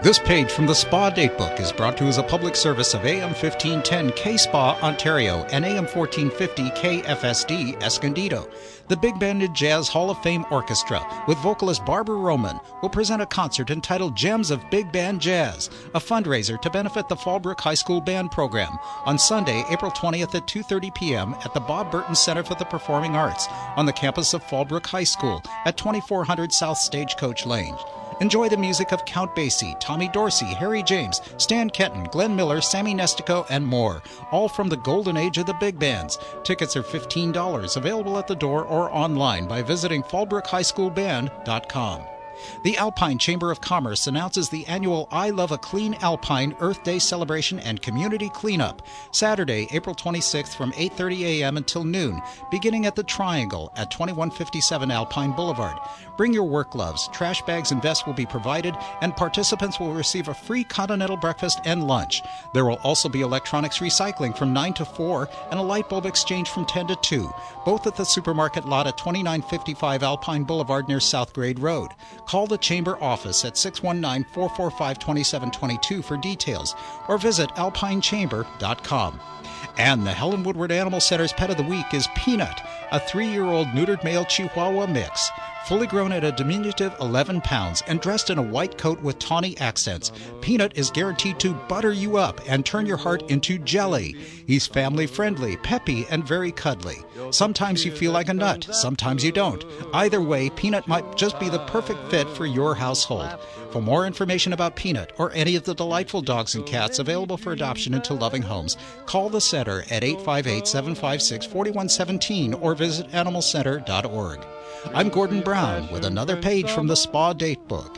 This page from the Spa Datebook is brought to you as a public service of AM 1510 K-Spa, Ontario, and AM 1450 KFSD, Escondido. The Big Banded Jazz Hall of Fame Orchestra, with vocalist Barbara Roman, will present a concert entitled Gems of Big Band Jazz, a fundraiser to benefit the Fallbrook High School Band Program, on Sunday, April 20th at 2:30 p.m. at the Bob Burton Center for the Performing Arts, on the campus of Fallbrook High School at 2400 South Stagecoach Lane. Enjoy the music of Count Basie, Tommy Dorsey, Harry James, Stan Kenton, Glenn Miller, Sammy Nestico, and more, all from the golden age of the big bands. Tickets are $15, available at the door or online by visiting fallbrookhighschoolband.com. The Alpine Chamber of Commerce announces the annual I Love a Clean Alpine Earth Day celebration and community cleanup, Saturday, April 26th from 8:30 a.m. until noon, beginning at the Triangle at 2157 Alpine Boulevard. Bring your work gloves, trash bags and vests will be provided, and participants will receive a free continental breakfast and lunch. There will also be electronics recycling from 9 to 4 and a light bulb exchange from 10 to 2, both at the supermarket lot at 2955 Alpine Boulevard near South Grade Road. Call the Chamber office at 619-445-2722 for details, or visit alpinechamber.com. And the Helen Woodward Animal Center's Pet of the Week is Peanut, a 3-year-old neutered male Chihuahua mix. Fully grown at a diminutive 11 pounds and dressed in a white coat with tawny accents, Peanut is guaranteed to butter you up and turn your heart into jelly. He's family-friendly, peppy, and very cuddly. Sometimes you feel like a nut, sometimes you don't. Either way, Peanut might just be the perfect fit for your household. For more information about Peanut or any of the delightful dogs and cats available for adoption into loving homes, call the center at 858-756-4117 or visit animalcenter.org. I'm Gordon Brown with another page from the Spa Datebook.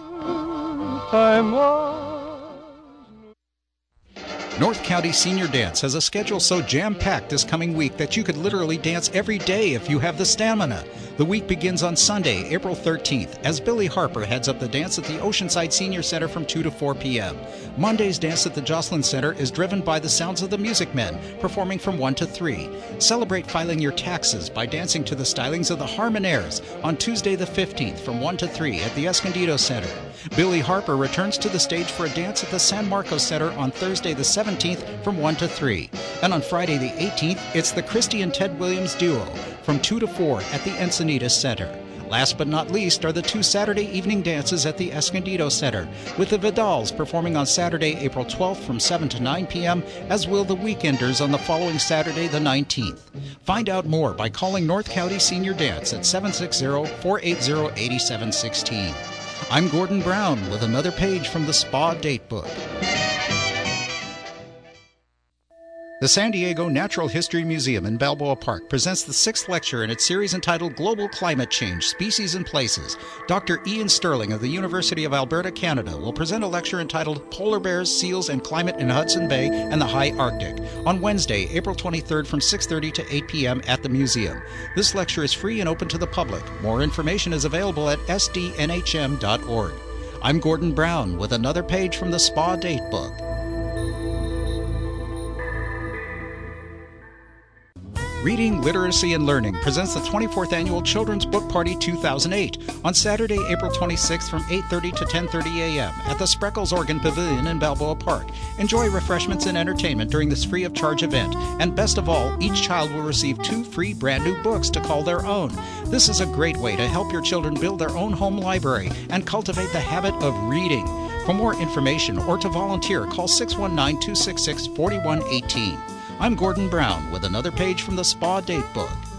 North County Senior Dance has a schedule so jam-packed this coming week that you could literally dance every day if you have the stamina. The week begins on Sunday, April 13th, as Billy Harper heads up the dance at the Oceanside Senior Center from 2 to 4 p.m. Monday's dance at the Jocelyn Center is driven by the Sounds of the Music Men, performing from 1 to 3. Celebrate filing your taxes by dancing to the stylings of the Harmonaires on Tuesday the 15th from 1 to 3 at the Escondido Center. Billy Harper returns to the stage for a dance at the San Marcos Center on Thursday the 17th from 1 to 3. And on Friday the 18th, it's the Christy and Ted Williams Duo from 2 to 4 at the Encinitas Center. Last but not least are the 2 Saturday evening dances at the Escondido Center, with the Vidals performing on Saturday, April 12th from 7 to 9 p.m., as will the Weekenders on the following Saturday, the 19th. Find out more by calling North County Senior Dance at 760-480-8716. I'm Gordon Brown with another page from the Spa Datebook. The San Diego Natural History Museum in Balboa Park presents the 6th lecture in its series entitled Global Climate Change, Species and Places. Dr. Ian Sterling of the University of Alberta, Canada, will present a lecture entitled Polar Bears, Seals, and Climate in Hudson Bay and the High Arctic on Wednesday, April 23rd from 6:30 to 8 p.m. at the museum. This lecture is free and open to the public. More information is available at sdnhm.org. I'm Gordon Brown with another page from the Spa Datebook. Reading, Literacy, and Learning presents the 24th Annual Children's Book Party 2008 on Saturday, April 26th from 8:30 to 10:30 a.m. at the Spreckles Organ Pavilion in Balboa Park. Enjoy refreshments and entertainment during this free-of-charge event. And best of all, each child will receive 2 free brand-new books to call their own. This is a great way to help your children build their own home library and cultivate the habit of reading. For more information or to volunteer, call 619-266-4118. I'm Gordon Brown with another page from the Spa Datebook.